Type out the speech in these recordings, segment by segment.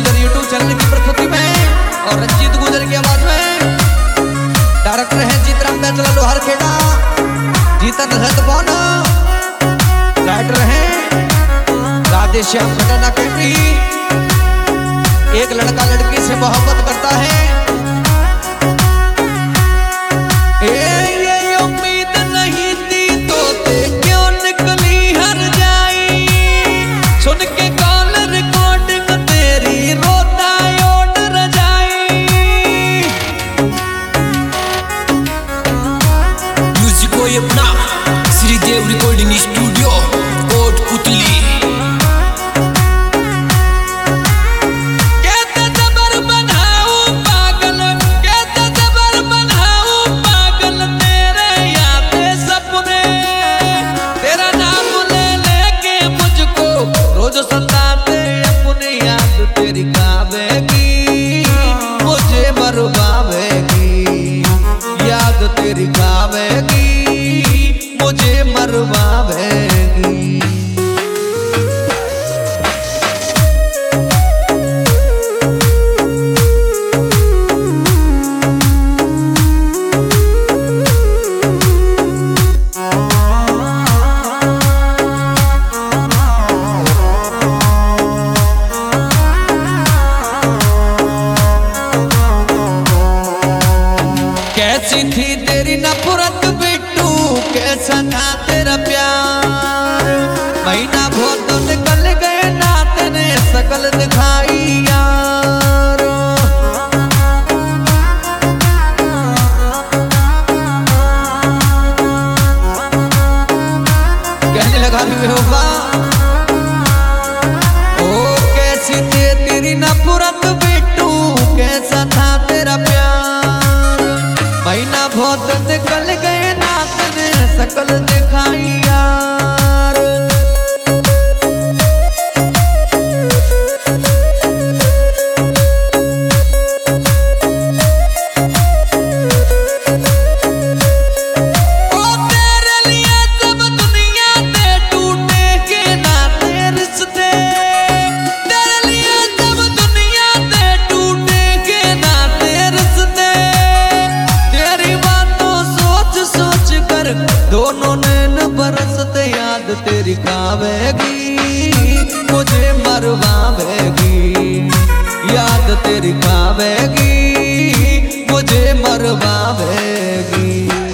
गुजर YouTube channel की प्रस्तुति में और रंजीत गुजर की आवाज में। डायरेक्टर है चित्रांग बैचला लोहार खेड़ा, जीतन हतबोन, राइटर है राधेश्याम खटाना कैमरी। एक लड़का लड़की से मोहब्बत करता है, ये उम्मीद नहीं थी तो ते क्यों निकली हर जाई, सुन के कॉल रिकॉर्डिंग तेरी रोता ओट रजाई। म्यूजिक को अपना श्रीदेव रिकॉर्डिंग स्टूडियो कोटपुतली। तेरी गावेगी मुझे मरवावेगी, याद तेरी गावेगी मुझे मरवावेगी। कैसी थी तेरी नफरत बिट्टू, कैसा था तेरा प्यार, महीना बहुत निकल गए ना तेने शकल दिखाई यार। कहने लगा बेवफा, ओ कैसी थी तेरी नफरत बिट्टू, कैसा था तेरा प्यार, महीना बहुत निकल गए ना तेने शकल दिखाई यार। ओ तेरे लिए सब दुनिया से टूटे के नाते रिश्ते, तेरे लिए सब दुनिया से टूटे के नाते रिश्ते। दोनों नैन बरसते याद तेरी गावेगी मुझे मरवावेगी, याद तेरी गावेगी मुझे मरवावेगी।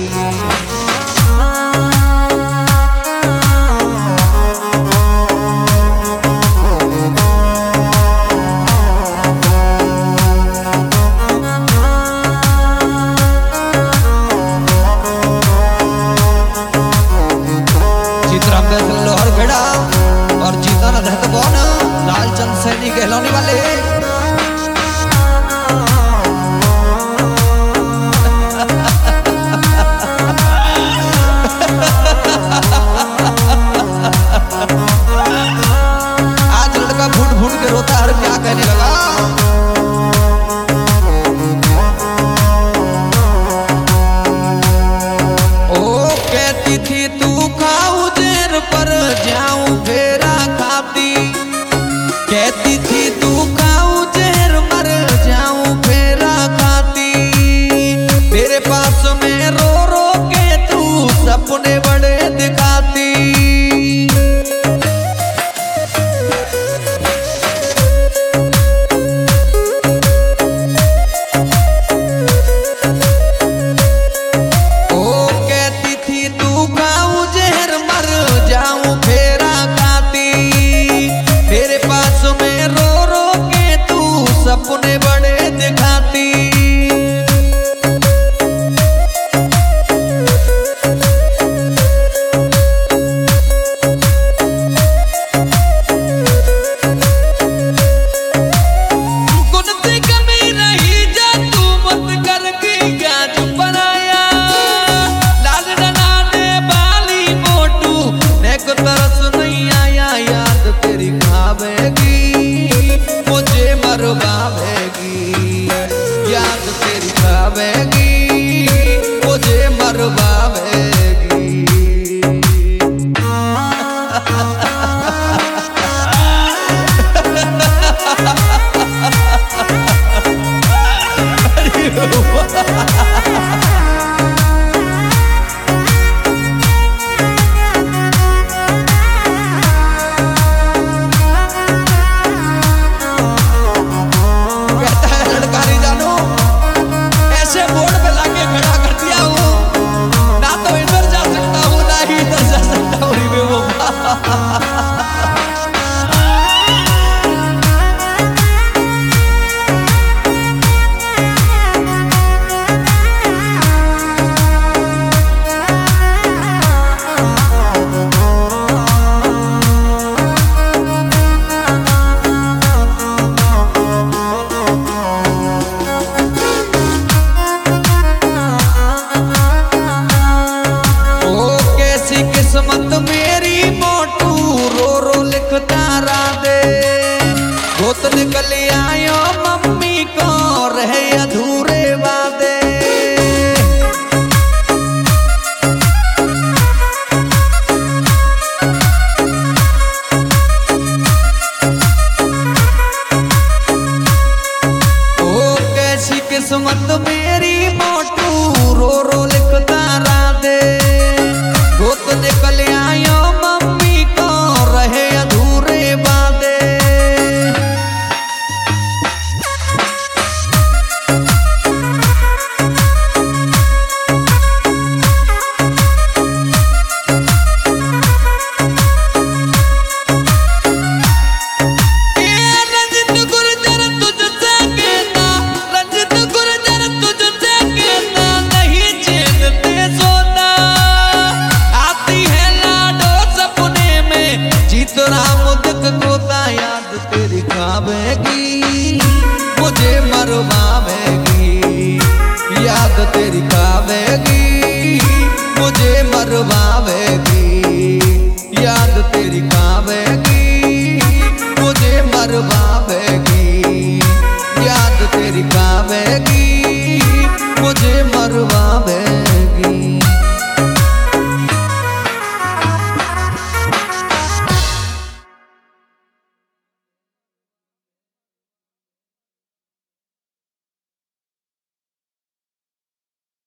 लोहर खेड़ा और जीतन हतबोन, लालचंद सैनी कहलाने वाले। आज लड़का फूट फूट के रोता है, क्या कहने लगा। ओ कहती थी तू खाऊ देर पर जाऊं फेरा खाती, कहती थी तू खाऊ जहर मर जाऊं फेरा खाती, तेरे पास में रो रो के तू सपने बड़े दिखाती। ओ कहती थी तू खाऊ जहर मर जाऊं फेरा खाती, तेरे पास में रो रो के तू सपने बड़े दिखाती। गुनती कमी रही जा तू मत करके क्या चुप बनाया, लाल डनाने वाली मोटू नेक तरस नहीं आया, याद तेरी खावेगी मुझे मरवावेगी, याद तेरी खावेगी मुझे मरवावेगी। निकल आयो मम्मी को रहे अधूरे वादे। ओ कैसी किस्मत में